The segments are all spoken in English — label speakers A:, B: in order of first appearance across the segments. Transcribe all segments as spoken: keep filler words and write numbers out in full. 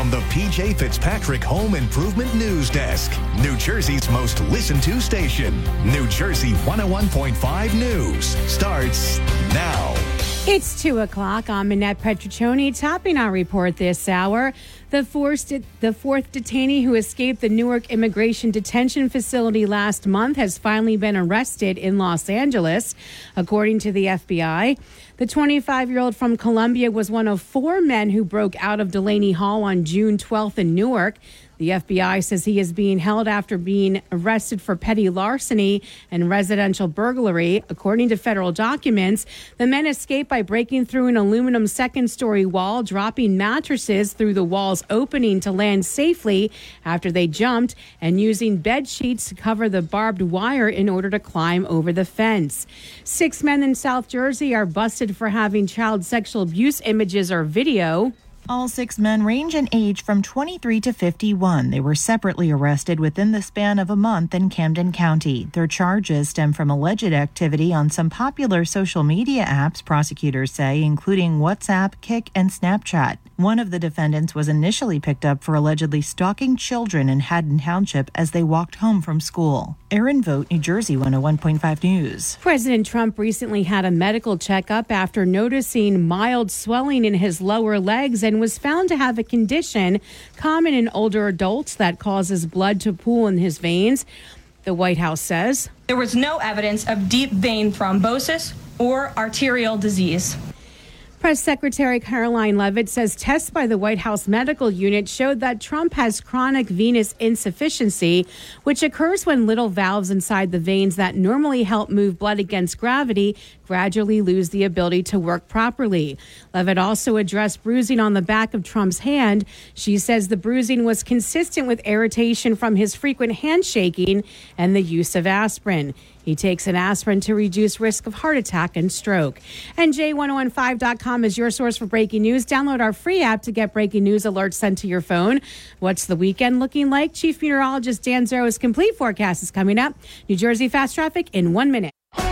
A: from the P J Fitzpatrick Home Improvement News Desk, New Jersey's most listened to station. New Jersey one oh one point five News starts now.
B: It's two o'clock. I'm Annette Petriccioni, topping our report this hour. The fourth, the fourth detainee who escaped the Newark Immigration Detention Facility last month has finally been arrested in Los Angeles, according to the F B I. The twenty-five-year-old from Colombia was one of four men who broke out of Delaney Hall on June twelfth in Newark. The F B I says he is being held after being arrested for petty larceny and residential burglary. According to federal documents, the men escaped by breaking through an aluminum second-story wall, dropping mattresses through the wall's opening to land safely after they jumped, and using bed sheets to cover the barbed wire in order to climb over the fence. Six men in South Jersey are busted for having child sexual abuse images or video.
C: All six men range in age from twenty-three to fifty-one. They were separately arrested within the span of a month in Camden County. Their charges stem from alleged activity on some popular social media apps, prosecutors say, including WhatsApp, Kik, and Snapchat. One of the defendants was initially picked up for allegedly stalking children in Haddon Township as they walked home from school. Erin Vogt, New Jersey one oh one point five News.
B: President Trump recently had a medical checkup after noticing mild swelling in his lower legs and was found to have a condition common in older adults that causes blood to pool in his veins. The White House says
D: there was no evidence of deep vein thrombosis or arterial disease.
B: Press Secretary Caroline Leavitt says tests by the White House Medical Unit showed that Trump has chronic venous insufficiency, which occurs when little valves inside the veins that normally help move blood against gravity gradually lose the ability to work properly. Leavitt also addressed bruising on the back of Trump's hand. She says the bruising was consistent with irritation from his frequent handshaking and the use of aspirin. He takes an aspirin to reduce risk of heart attack and stroke. And J ten fifteen dot com is your source for breaking news. Download our free app to get breaking news alerts sent to your phone. What's the weekend looking like? Chief Meteorologist Dan Zero's complete forecast is coming up. New Jersey fast traffic in one minute.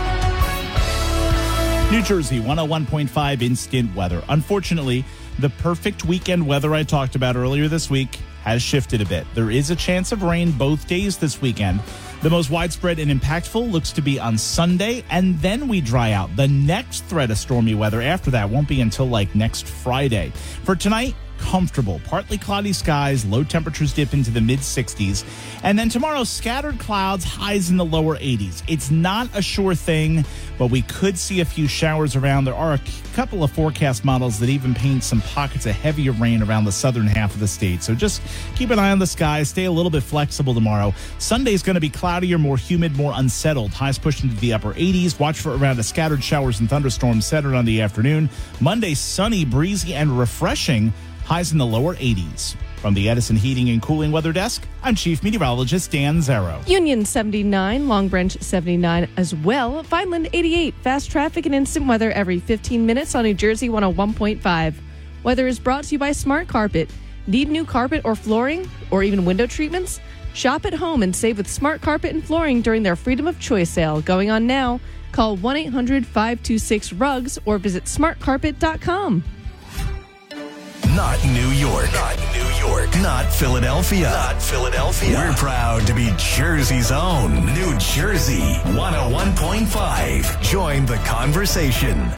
E: New Jersey one oh one point five instant weather. Unfortunately, the perfect weekend weather I talked about earlier this week has shifted a bit. There is a chance of rain both days this weekend. The most widespread and impactful looks to be on Sunday, and then we dry out. The next threat of stormy weather after that won't be until like next Friday. For tonight, comfortable, partly cloudy skies, low temperatures dip into the mid sixties. And then tomorrow, scattered clouds, highs in the lower eighties. It's not a sure thing, but we could see a few showers around. There are a couple of forecast models that even paint some pockets of heavier rain around the southern half of the state. So just keep an eye on the skies. Stay a little bit flexible tomorrow. Sunday's going to be cloudier, more humid, more unsettled. Highs pushed into the upper eighties. Watch for around a scattered showers and thunderstorms centered on the afternoon. Monday, sunny, breezy, and refreshing. Highs in the lower eighties. From the Edison Heating and Cooling Weather Desk, I'm Chief Meteorologist Dan Zero.
F: Union seventy-nine, Long Branch seventy-nine as well. Vineland eighty-eight. Fast traffic and instant weather every fifteen minutes on New Jersey one oh one point five. Weather is brought to you by Smart Carpet. Need new carpet or flooring or even window treatments? Shop at home and save with Smart Carpet and Flooring during their Freedom of Choice sale going on now. Call one eight hundred five two six rugs or visit smart carpet dot com.
A: Not New York. Not New York. Not Philadelphia. Not Philadelphia. We're proud to be Jersey's own New Jersey one oh one point five. Join the conversation.